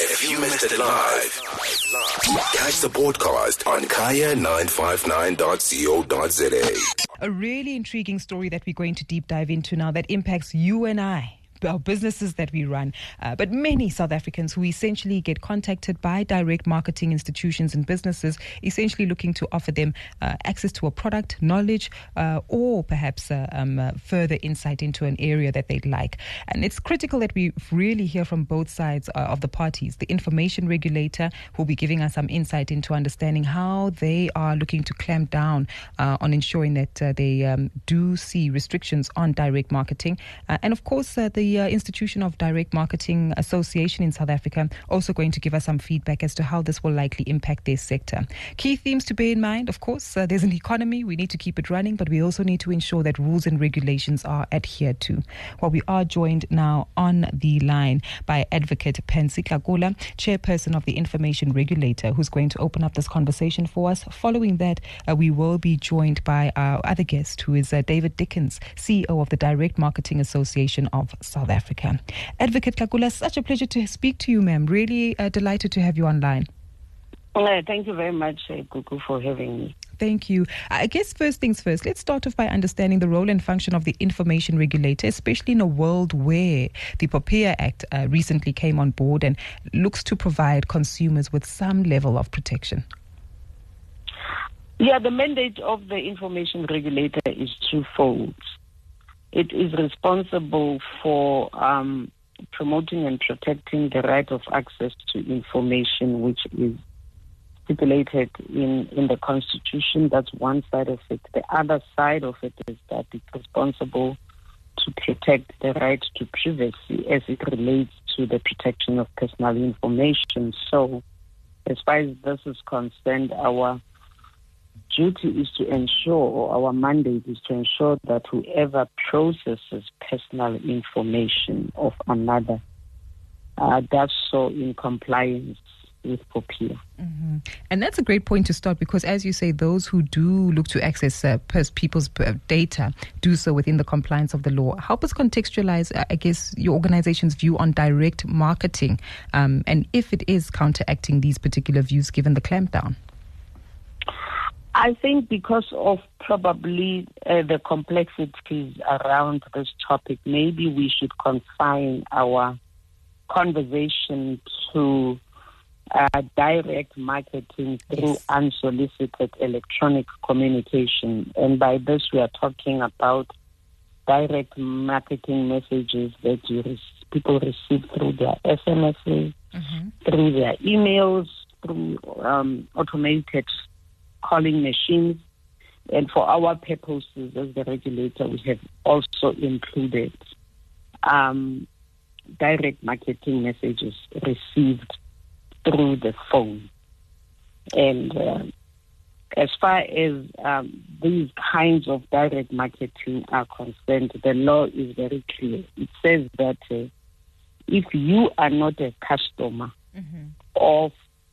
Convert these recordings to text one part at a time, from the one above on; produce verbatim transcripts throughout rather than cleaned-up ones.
If you missed it live, catch the podcast on kaya nine five nine dot co dot za. A really intriguing story that we're going to deep dive into now that impacts you and I, our businesses that we run, uh, but many South Africans who essentially get contacted by direct marketing institutions and businesses, essentially looking to offer them uh, access to a product, knowledge, uh, or perhaps uh, um, uh, further insight into an area that they'd like. And it's critical that we really hear from both sides uh, of the parties. The information regulator, who will be giving us some insight into understanding how they are looking to clamp down uh, on ensuring that uh, they um, do see restrictions on direct marketing. Uh, and of course, uh, the The uh, Institution of Direct Marketing Association in South Africa also going to give us some feedback as to how this will likely impact their sector. Key themes to bear in mind, of course, uh, there's an economy, we need to keep it running, but we also need to ensure that rules and regulations are adhered to. Well, we are joined now on the line by Advocate Pansy Tlakula, Chairperson of the Information Regulator, who's going to open up this conversation for us. Following that, uh, we will be joined by our other guest, who is uh, David Dickens, C E O of the Direct Marketing Association of South Africa. Advocate Tlakula, such a pleasure to speak to you, ma'am. Really uh, delighted to have you online. Uh, thank you very much, uh, Gugu, for having me. Thank you. I guess first things first, let's start off by understanding the role and function of the information regulator, especially in a world where the POPIA Act uh, recently came on board and looks to provide consumers with some level of protection. Yeah, the mandate of the information regulator is twofold. It is responsible for um, promoting and protecting the right of access to information, which is stipulated in, in the Constitution. That's one side of it. The other side of it is that it's responsible to protect the right to privacy as it relates to the protection of personal information. So, as far as this is concerned, our duty is to ensure, or our mandate is to ensure, that whoever processes personal information of another uh, does so in compliance with POPIA. Mm-hmm. And that's a great point to start, because as you say, those who do look to access uh, pers- people's uh, data do so within the compliance of the law. Help us contextualize, uh, I guess, your organization's view on direct marketing um, and if it is counteracting these particular views given the clampdown. I think because of probably uh, the complexities around this topic, maybe we should confine our conversation to uh, direct marketing through yes. unsolicited electronic communication. And by this, we are talking about direct marketing messages that you re- people receive through their S M Ses, mm-hmm. through their emails, through um, automated calling machines. And for our purposes as the regulator, we have also included um, direct marketing messages received through the phone. And uh, as far as um, these kinds of direct marketing are concerned, the law is very clear. It says that uh, if you are not a customer mm-hmm. of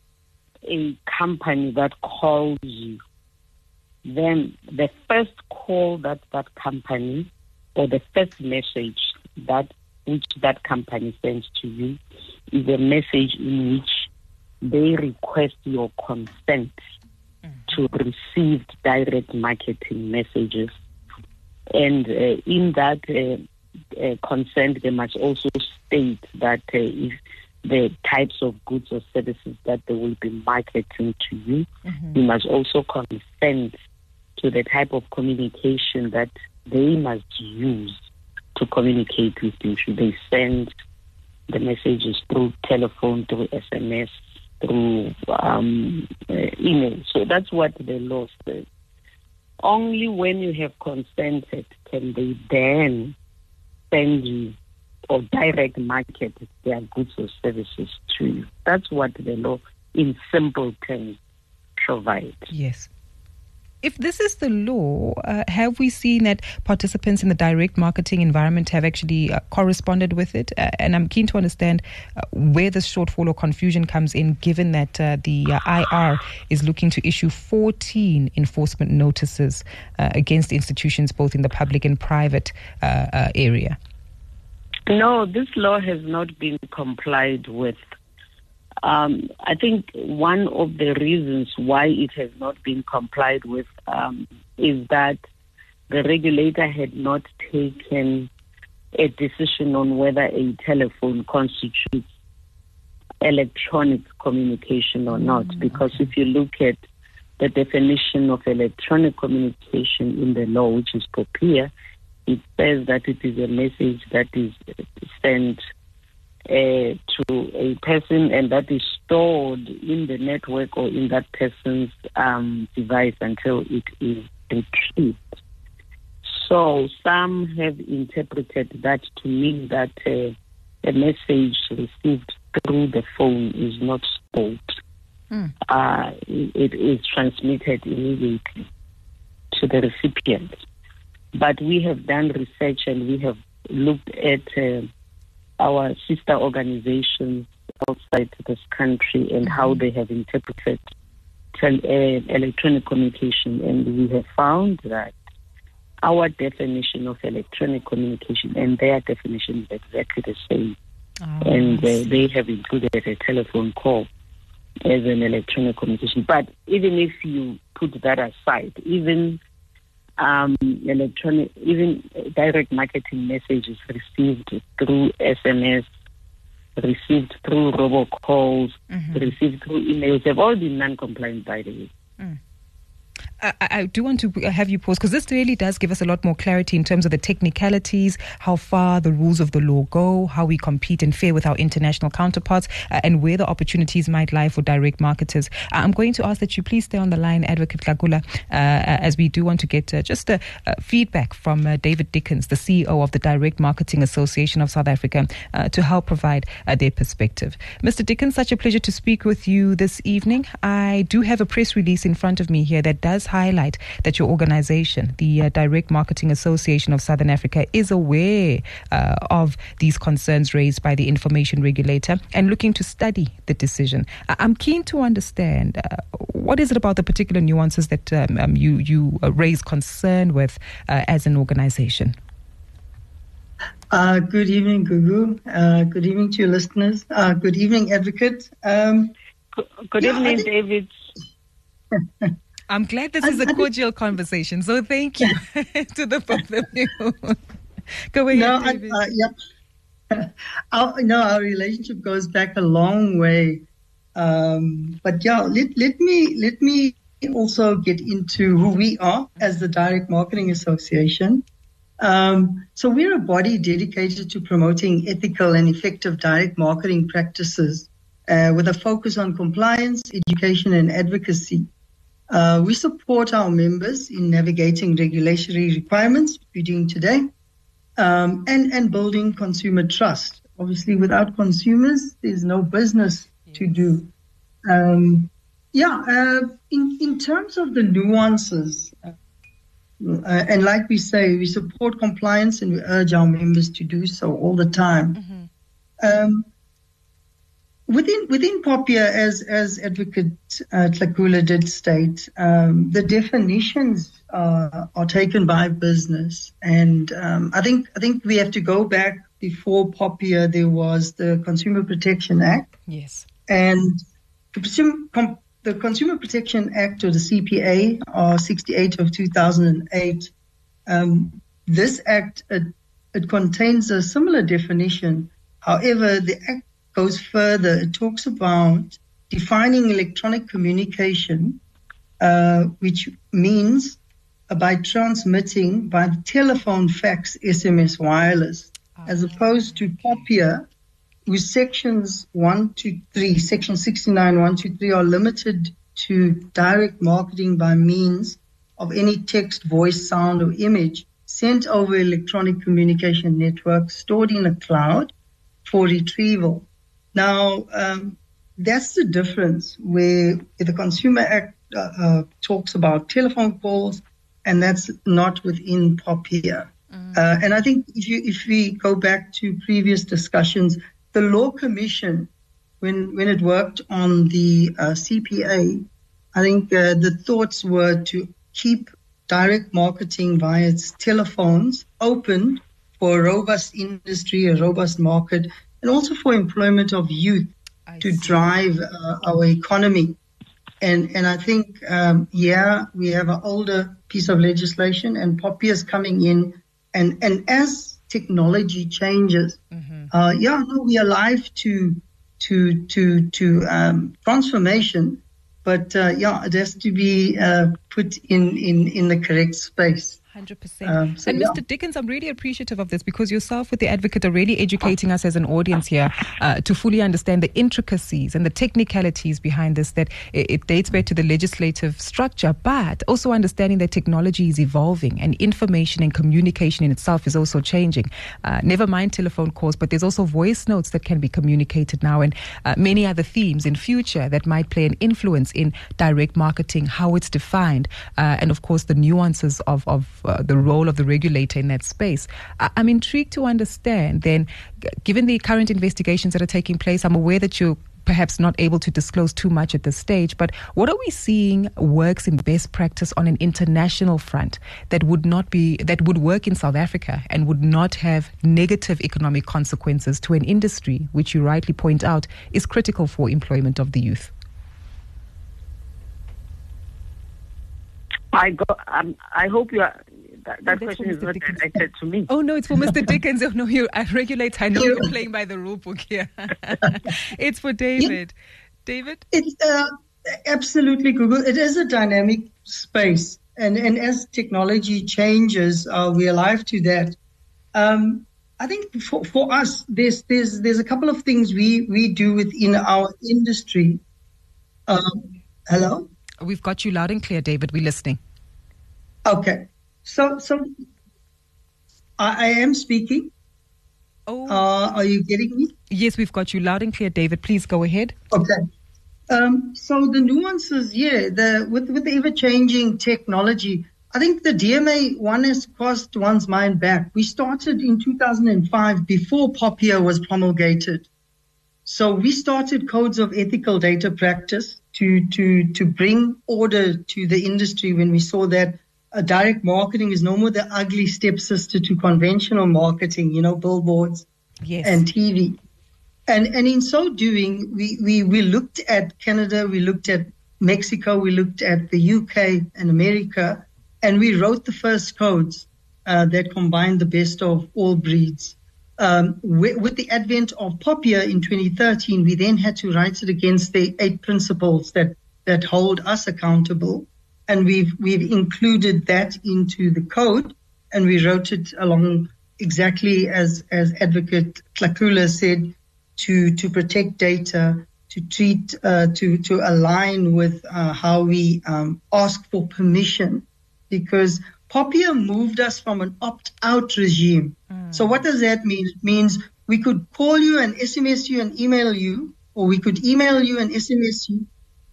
a company that calls you, then the first call that that company, or the first message that which that company sends to you, is a message in which they request your consent mm-hmm. to receive direct marketing messages. And uh, in that uh, uh, consent, they must also state that uh, if the types of goods or services that they will be marketing to you. Mm-hmm. You must also consent to the type of communication that they must use to communicate with you. Should they send the messages through telephone, through S M S, through um, uh, email? So that's what the law says. Only when you have consented can they then send you or direct market their goods or services to you. That's what the law, in simple terms, provides. Yes. If this is the law, uh, have we seen that participants in the direct marketing environment have actually uh, corresponded with it? Uh, and I'm keen to understand uh, where this shortfall or confusion comes in, given that uh, the uh, I R is looking to issue fourteen enforcement notices uh, against institutions both in the public and private uh, uh, area. No, this law has not been complied with. Um, I think one of the reasons why it has not been complied with um, is that the regulator had not taken a decision on whether a telephone constitutes electronic communication or not. Mm, because okay. if you look at the definition of electronic communication in the law, which is POPIA, it says that it is a message that is sent Uh, to a person and that is stored in the network or in that person's um, device until it is retrieved. So some have interpreted that to mean that uh, a message received through the phone is not stored. Mm. Uh, it is transmitted immediately to the recipient. But we have done research and we have looked at uh, our sister organizations outside this country and how they have interpreted tel- uh, electronic communication, and we have found that our definition of electronic communication and their definition is exactly the same. Oh, and uh, they have included a telephone call as an electronic communication. But even if you put that aside, even Um, electronic, even direct marketing messages received through S M S, received through robocalls, mm-hmm. received through emails, have all been non-compliant, by the way. Mm. I, I do want to have you pause, because this really does give us a lot more clarity in terms of the technicalities, how far the rules of the law go, how we compete and fare with our international counterparts, uh, and where the opportunities might lie for direct marketers. I'm going to ask that you please stay on the line, Advocate Hlakula, uh, as we do want to get uh, just a, a feedback from uh, David Dickens, the C E O of the Direct Marketing Association of South Africa, uh, to help provide uh, their perspective. Mister Dickens, such a pleasure to speak with you this evening. I do have a press release in front of me here that does highlight that your organization, the uh, Direct Marketing Association of Southern Africa, is aware uh, of these concerns raised by the information regulator and looking to study the decision. I- I'm keen to understand uh, what is it about the particular nuances that um, um, you, you uh, raise concern with uh, as an organization? Uh, good evening, Gugu. Uh, good evening to your listeners. Uh, good evening, Advocate. Um, good good yeah, evening, David. I'm glad this is a cordial conversation, so thank you to the both of you. Go ahead, no, David. I, uh, yeah. our, no, our relationship goes back a long way. Um, but yeah, let, let me let me also get into who we are as the Direct Marketing Association. Um, so we're a body dedicated to promoting ethical and effective direct marketing practices uh, with a focus on compliance, education, and advocacy. Uh, we support our members in navigating regulatory requirements, which we're doing today, um, and, and building consumer trust. Obviously, without consumers, there's no business to do. Um, yeah, uh, in, in terms of the nuances, uh, uh, and like we say, we support compliance and we urge our members to do so all the time. Mm-hmm. Um, Within within POPIA, as as Advocate uh, Hlakula did state, um, the definitions uh, are taken by business, and um, I think I think we have to go back before POPIA. There was the Consumer Protection Act, yes, and the Consumer, Com- the Consumer Protection Act, or the C P A, or sixty-eight of two thousand eight. Um, this act it, it contains a similar definition. However, the act goes further. It talks about defining electronic communication, uh, which means uh, by transmitting by telephone, fax, S M S, wireless, oh, as opposed to POPIA, whose sections one to three, section sixty-nine, one to three are limited to direct marketing by means of any text, voice, sound, or image sent over electronic communication network stored in a cloud for retrieval. Now, um, that's the difference where the Consumer Act uh, uh, talks about telephone calls, and that's not within POPIA. Mm. Uh, and I think if, you, if we go back to previous discussions, the Law Commission, when, when it worked on the uh, C P A, I think uh, the thoughts were to keep direct marketing via its telephones open for a robust industry, a robust market, and also for employment of youth I to see. drive uh, our economy. And and I think, um, yeah, we have an older piece of legislation, and POPIA is coming in. And, and as technology changes, mm-hmm. uh, yeah, no, we are alive to to to to um, transformation. But uh, yeah, it has to be uh, put in, in, in the correct space. one hundred percent. Um, so and Mister Yeah. Dickens, I'm really appreciative of this, because yourself with The Advocate are really educating us as an audience here uh, to fully understand the intricacies and the technicalities behind this, that it, it dates back to the legislative structure, but also understanding that technology is evolving and information and communication in itself is also changing. Uh, never mind telephone calls, but there's also voice notes that can be communicated now, and uh, many other themes in future that might play an influence in direct marketing, how it's defined, uh, and of course the nuances of, of uh, the role of the regulator in that space. I- I'm intrigued to understand then, g- given the current investigations that are taking place, I'm aware that you're perhaps not able to disclose too much at this stage, but what are we seeing works in best practice on an international front that would not be, that would work in South Africa and would not have negative economic consequences to an industry, which you rightly point out is critical for employment of the youth? I go. Um, I hope you are. That, that question is not Dickens. directed to me. Oh no, it's for Mister Dickens. Oh no, you I regulate. I know you're playing by the rule book here. It's for David. Yeah. David, it's uh, absolutely Google. It is a dynamic space, and and as technology changes, uh, we're alive to that. Um, I think for for us, there's there's there's a couple of things we we do within our industry. Um, hello. We've got you loud and clear, David. We're listening. Okay. So, so I, I am speaking. Oh. Uh, are you getting me? Yes, we've got you loud and clear, David. Please go ahead. Okay. Um, so the nuances, yeah, the with, with the ever-changing technology, I think the D M A, one has crossed one's mind back. We started in two thousand five before POPIA was promulgated. So we started codes of ethical data practice to, to, to bring order to the industry when we saw that uh, direct marketing is no more the ugly stepsister to conventional marketing, you know, billboards yes. and T V. And, and in so doing, we, we, we looked at Canada, we looked at Mexico, we looked at the U K and America, and we wrote the first codes uh, that combined the best of all breeds. Um, with, with the advent of POPIA in twenty thirteen, we then had to write it against the eight principles that, that hold us accountable. And we've, we've included that into the code, and we wrote it along exactly as, as Advocate Tlakula said, to, to protect data, to treat, uh, to, to align with, uh, how we, um, ask for permission, because POPIA moved us from an opt-out regime. Mm. So what does that mean? It means we could call you and S M S you and email you, or we could email you and S M S you.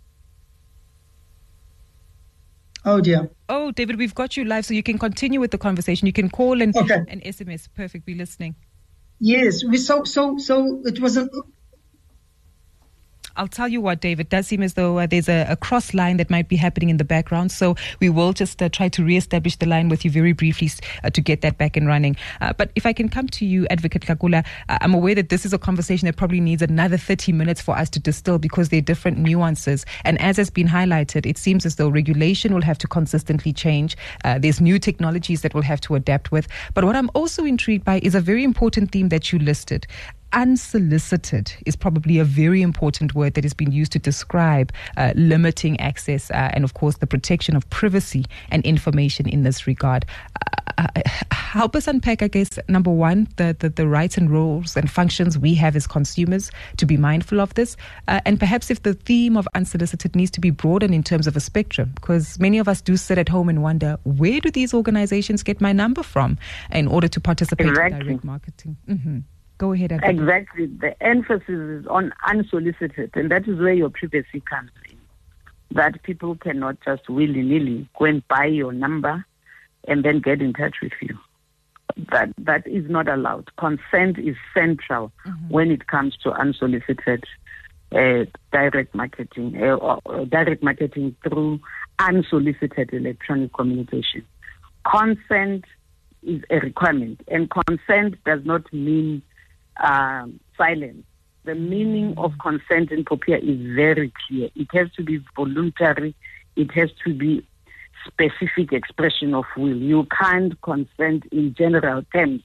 Oh, dear. Oh, David, we've got you live, so you can continue with the conversation. You can call and, okay. and S M S. Perfect. We're listening. Yes. We, so, so, so it was an... I'll tell you what, David, it does seem as though uh, there's a, a cross line that might be happening in the background. So we will just uh, try to reestablish the line with you very briefly uh, to get that back and running. Uh, but if I can come to you, Advocate Tlakula, uh, I'm aware that this is a conversation that probably needs another thirty minutes for us to distill, because there are different nuances. And as has been highlighted, it seems as though regulation will have to consistently change. Uh, there's new technologies that we'll have to adapt with. But what I'm also intrigued by is a very important theme that you listed. Unsolicited is probably a very important word that has been used to describe uh, limiting access uh, and, of course, the protection of privacy and information in this regard. Uh, uh, help us unpack, I guess, number one, the, the, the rights and roles and functions we have as consumers to be mindful of this. Uh, and perhaps if the theme of unsolicited needs to be broadened in terms of a spectrum, because many of us do sit at home and wonder, where do these organizations get my number from in order to participate exactly. in direct marketing? Mm-hmm. Go ahead. Advocate. Exactly. The emphasis is on unsolicited, and that is where your privacy comes in. That people cannot just willy-nilly go and buy your number and then get in touch with you. That that is not allowed. Consent is central mm-hmm. when it comes to unsolicited uh, direct marketing, uh, or, or direct marketing through unsolicited electronic communication. Consent is a requirement, and consent does not mean Um, silence. the meaning of consent in POPIA is very clear. It has to be voluntary. It has to be specific expression of will. You can't consent in general terms.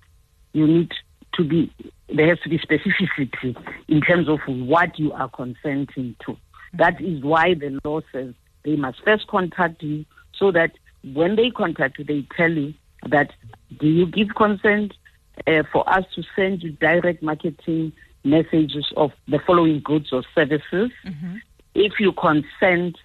You need to be, there has to be specificity in terms of what you are consenting to. That is why the law says they must first contact you, so that when they contact you, they tell you that, do you give consent uh, for us to send you direct marketing messages of the following goods or services? Mm-hmm. If you consent,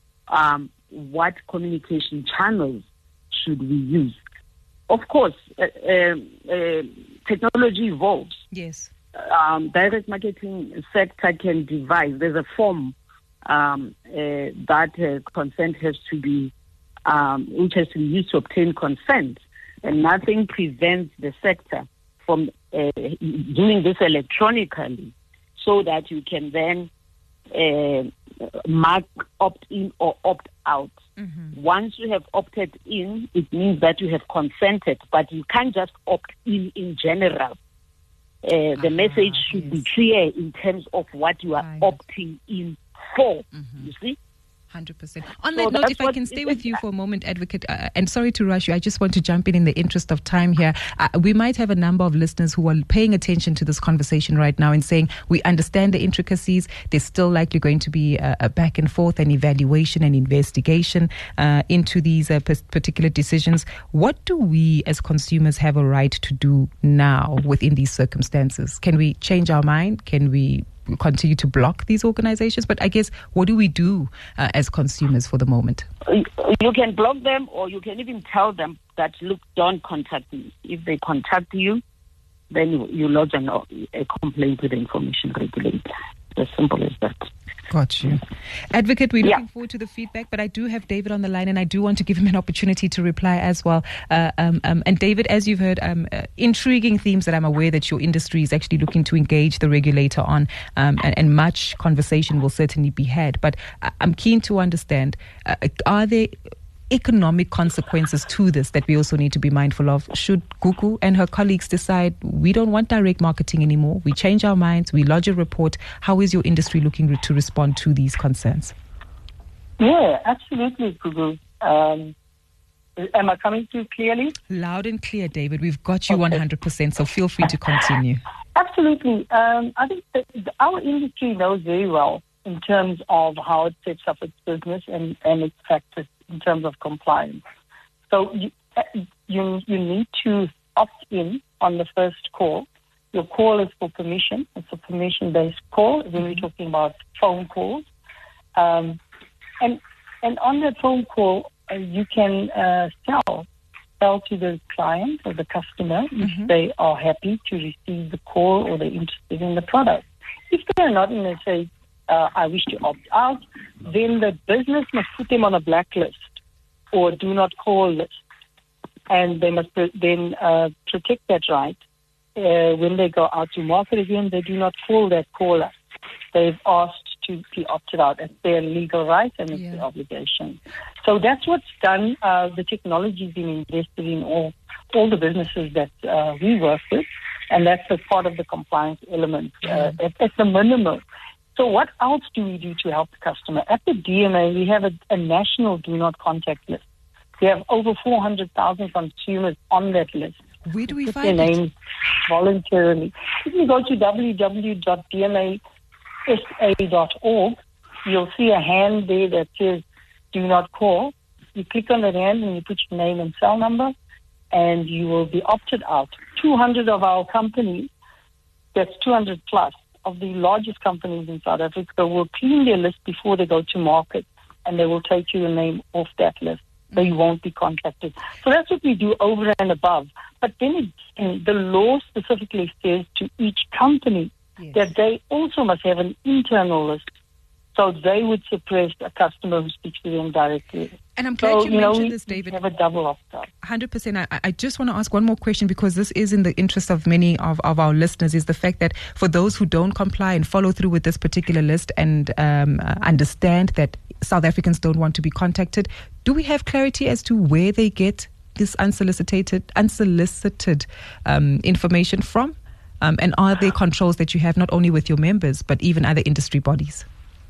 um, what communication channels should we use? Of course, uh, uh, uh, technology evolves. Yes. Um, direct marketing sector can devise. There's a form um, uh, that uh, consent has to be, um, which has to be used to obtain consent, and nothing prevents the sector from uh, doing this electronically, so that you can then uh, mark opt-in or opt-out. Mm-hmm. Once you have opted in, it means that you have consented, but you can't just opt in in general. Uh, the ah, message should yes. be clear in terms of what you are right. opting in for. Mm-hmm. You see? one hundred percent. On so that note, if I can stay with you for a moment, Advocate, uh, and sorry to rush you, I just want to jump in in the interest of time here. Uh, we might have a number of listeners who are paying attention to this conversation right now and saying, we understand the intricacies. There's still likely going to be a, a back and forth and evaluation and investigation uh, into these uh, particular decisions. What do we as consumers have a right to do now within these circumstances? Can we change our mind? Can we continue to block these organizations? But I guess, what do we do uh, as consumers for the moment? You can block them, or you can even tell them that, look, don't contact me. If they contact you, then you, you lodge an, a complaint with the information regulator. As simple as that. Got you. Advocate, we're looking yeah. forward to the feedback, but I do have David on the line, and I do want to give him an opportunity to reply as well. Uh, um, um, and David, as you've heard, um, uh, intriguing themes that I'm aware that your industry is actually looking to engage the regulator on, um, and, and much conversation will certainly be had. But I'm keen to understand, uh, are there economic consequences to this that we also need to be mindful of? Should Gugu and her colleagues decide we don't want direct marketing anymore, we change our minds, we lodge a report, how is your industry looking to respond to these concerns? Yeah, absolutely, Gugu. Um, am I coming through clearly? Loud and clear, David. We've got you okay. one hundred percent, so feel free to continue. Absolutely. Um, I think that our industry knows very well in terms of how it sets up its business and, and its practice in terms of compliance. So you, you you need to opt in on the first call. Your call is for permission. It's a permission-based call when we're talking about phone calls. Um, and and on that phone call, uh, you can uh, sell sell to the client or the customer mm-hmm. if they are happy to receive the call or they're interested in the product. If they're not, and they say, Uh, I wish to opt out, then the business must put them on a blacklist or do not call list. And they must then uh, protect that right. Uh, when they go out to market again, they do not call that caller. They've asked to be opted out. It's their legal right and it's yeah. their obligation. So that's what's done. Uh, the technology has been invested in all, all the businesses that uh, we work with, and that's a part of the compliance element uh, at, at the minimum. So what else do we do to help the customer? At the D M A, we have a, a national do not contact list. We have over four hundred thousand consumers on that list. Where do we Put find their it? names voluntarily. If you go to w w w dot d m a s a dot org, you'll see a hand there that says do not call. You click on that hand and you put your name and cell number, and you will be opted out. two hundred of our companies, that's two hundred plus, of the largest companies in South Africa will clean their list before they go to market, and they will take your name off that list, so you won't be contacted. So that's what we do over and above. But then again, the law specifically says to each company yes. that they also must have an internal list, so they would suppress a customer who speaks to them directly. And I'm glad so, you, you mentioned know, this, David. Have a double opt-out. one hundred percent. I, I just want to ask one more question, because this is in the interest of many of, of our listeners, is the fact that for those who don't comply and follow through with this particular list and um, uh, understand that South Africans don't want to be contacted, do we have clarity as to where they get this unsolicited, unsolicited um, information from? Um, and are there controls that you have not only with your members, but even other industry bodies?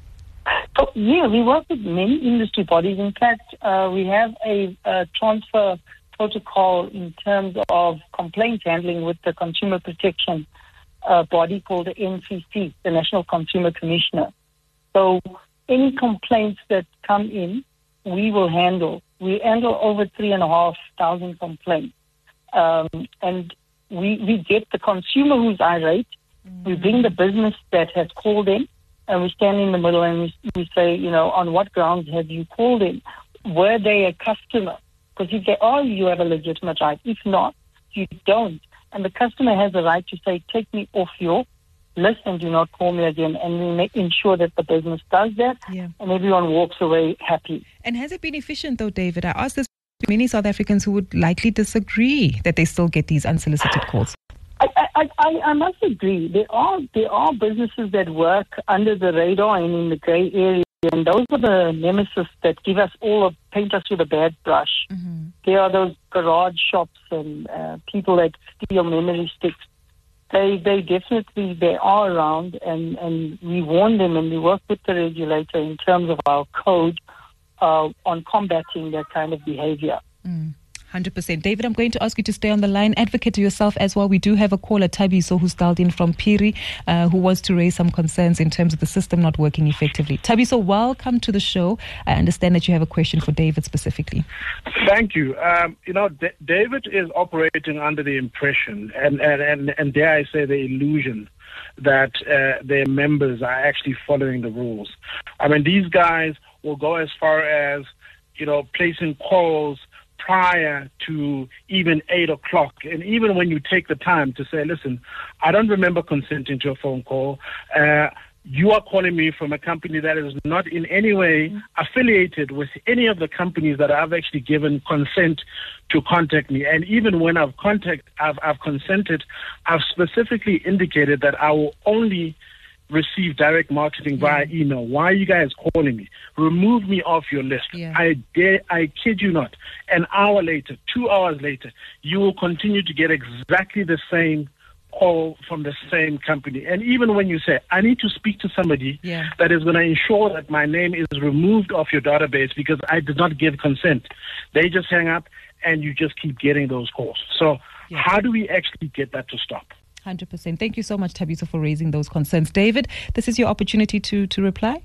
So, yeah, we work with many industry bodies. In fact, uh, we have a, a transfer protocol in terms of complaint handling with the Consumer Protection uh, body called the N C C, the National Consumer Commissioner. So any complaints that come in, we will handle. We handle over three and a half thousand complaints. Um, and we, we get the consumer who's irate. Mm-hmm. We bring the business that has called in, and we stand in the middle and we, we say, you know, on what grounds have you called in? Were they a customer? Because if they are, you have a legitimate right. If not, you don't. And the customer has a right to say, take me off your list and do not call me again. And we make ensure that the business does that, yeah. and everyone walks away happy. And has it been efficient, though, David? I asked this to many South Africans who would likely disagree that they still get these unsolicited calls. I, I, I, I must agree. There are there are businesses that work under the radar and in the grey area. And those are the nemesis that give us all, a, paint us with a bad brush. Mm-hmm. There are those garage shops and uh, people that steal memory sticks. They they definitely, they are around, and, and we warn them, and we work with the regulator in terms of our code uh, on combating that kind of behavior. Mm. one hundred percent. David, I'm going to ask you to stay on the line. Advocate yourself as well. We do have a caller, Tabiso, who's dialed in from Phiri, uh, who wants to raise some concerns in terms of the system not working effectively. Tabiso, welcome to the show. I understand that you have a question for David specifically. Thank you. Um, you know, D- David is operating under the impression, and, and, and, and dare I say the illusion, that uh, their members are actually following the rules. I mean, these guys will go as far as, you know, placing calls prior to even eight o'clock. And even when you take the time to say, listen, I don't remember consenting to a phone call. Uh, you are calling me from a company that is not in any way affiliated with any of the companies that I've actually given consent to contact me. And even when I've contact, I've, I've consented, I've specifically indicated that I will only receive direct marketing via yeah. email. Why are you guys calling me? Remove me off your list. Yeah. I dare, I kid you not. An hour later, two hours later, you will continue to get exactly the same call from the same company. And even when you say, I need to speak to somebody yeah. that is going to ensure that my name is removed off your database because I did not give consent, they just hang up and you just keep getting those calls. So yeah. how do we actually get that to stop? one hundred percent. Thank you so much, Tabiso, for raising those concerns. David, this is your opportunity to, to reply.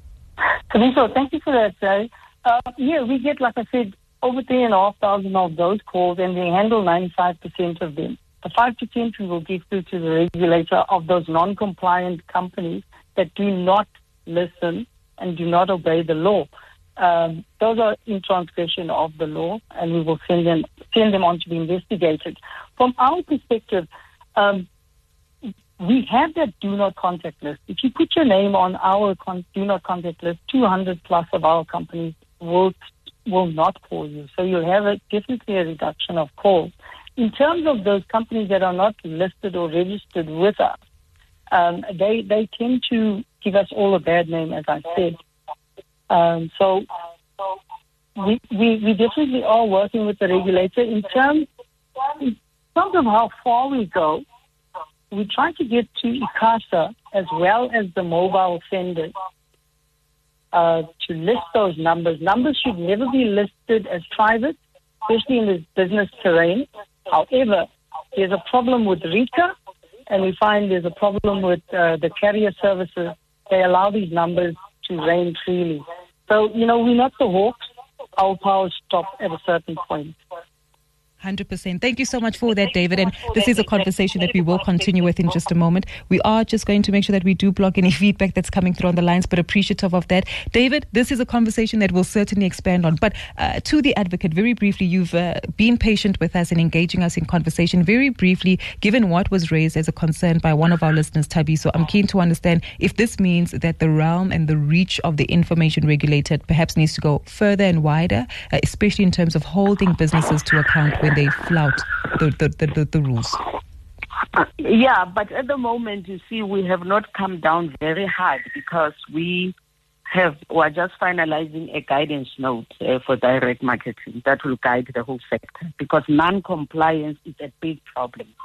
Tabiso, thank you for that, Sally. Uh, yeah, we get, like I said, over three and a half thousand of those calls, and we handle ninety-five percent of them. The five percent we will give through to the regulator of those non-compliant companies that do not listen and do not obey the law. Um, those are in transgression of the law, and we will send them send them on to be investigated. From our perspective, um, we have that do not contact list. If you put your name on our con- do not contact list, two hundred plus of our companies will will not call you. So you'll have a, definitely a reduction of calls. In terms of those companies that are not listed or registered with us, um, they they tend to give us all a bad name, as I said. Um, so we, we we definitely are working with the regulator in terms, in terms of how far we go. We try to get to ICASA as well as the mobile offenders uh, to list those numbers. Numbers should never be listed as private, especially in this business terrain. However, there's a problem with RICA, and we find there's a problem with uh, the carrier services. They allow these numbers to reign freely. So, you know, we're not the hawks. Our powers stop at a certain point. one hundred percent. Thank you so much for that, David. And this is a conversation that we will continue with in just a moment. We are just going to make sure that we do block any feedback that's coming through on the lines, but appreciative of that. David, this is a conversation that we'll certainly expand on. But uh, to the advocate, very briefly, you've uh, been patient with us and engaging us in conversation. Very briefly, given what was raised as a concern by one of our listeners, Tabiso, I'm keen to understand if this means that the realm and the reach of the information regulator perhaps needs to go further and wider, uh, especially in terms of holding businesses to account when they flout the, the, the, the, the rules. Uh, yeah, but at the moment, you see, we have not come down very hard because we have, we're just finalizing a guidance note uh, for direct marketing that will guide the whole sector, because non-compliance is a big problem.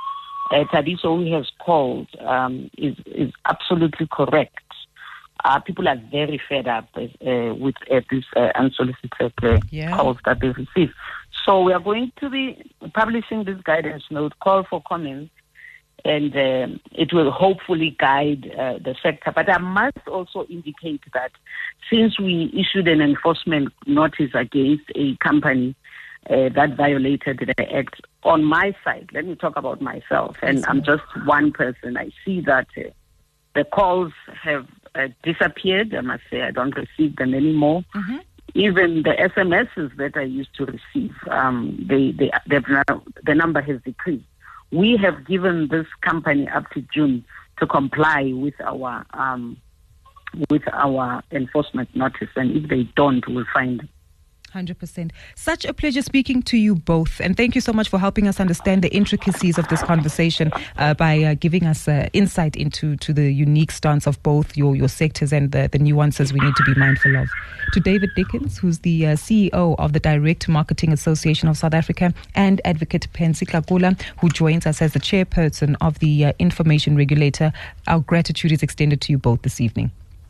uh, Thabiso, who has called, um, is, is absolutely correct. Uh, people are very fed up uh, with uh, these uh, unsolicited uh, yeah. calls that they receive. So we are going to be publishing this guidance note, call for comments, and um, it will hopefully guide uh, the sector. But I must also indicate that since we issued an enforcement notice against a company uh, that violated the act, on my side, let me talk about myself, and yes, I'm just one person. I see that uh, the calls have uh, disappeared. I must say I don't receive them anymore. Mm-hmm. Even the S M Ses that I used to receive, um, they, they, they've now, the number has decreased. We have given this company up to June to comply with our um, with our enforcement notice, and if they don't, we'll find them. one hundred percent. Such a pleasure speaking to you both, and thank you so much for helping us understand the intricacies of this conversation uh, by uh, giving us uh, insight into to the unique stance of both your, your sectors and the, the nuances we need to be mindful of. To David Dickens, who's the uh, C E O of the Direct Marketing Association of South Africa, and Advocate Phensi Hlakula, who joins us as the chairperson of the uh, Information Regulator, our gratitude is extended to you both this evening.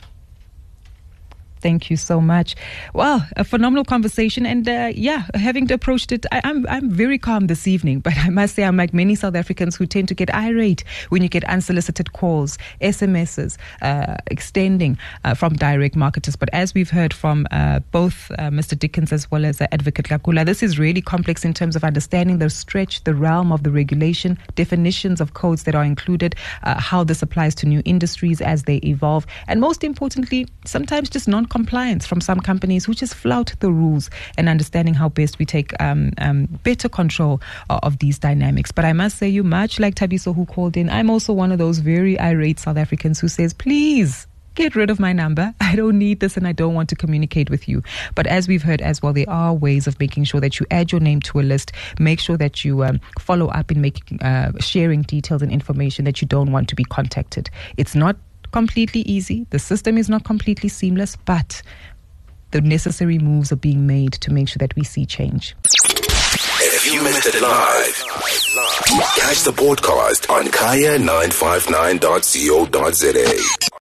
Thank you so much. Well, a phenomenal conversation, and uh, yeah, having approached it, I, I'm I'm very calm this evening. But I must say, I'm like many South Africans who tend to get irate when you get unsolicited calls, S M Ses, uh, extending uh, from direct marketers. But as we've heard from uh, both uh, Mister Dickens as well as uh, Advocate Hlakula, this is really complex in terms of understanding the stretch, the realm of the regulation, definitions of codes that are included, uh, how this applies to new industries as they evolve, and most importantly, sometimes just non compliance from some companies who just flout the rules, and understanding how best we take um, um, better control of, of these dynamics. But I must say, you much like Thabiso who called in, I'm also one of those very irate South Africans who says, please get rid of my number. I don't need this and I don't want to communicate with you. But as we've heard as well, there are ways of making sure that you add your name to a list. Make sure that you um, follow up in making uh, sharing details and information that you don't want to be contacted. It's not completely easy. The system is not completely seamless, but the necessary moves are being made to make sure that we see change. If you missed it live, catch the podcast on kaya nine five nine dot co dot za.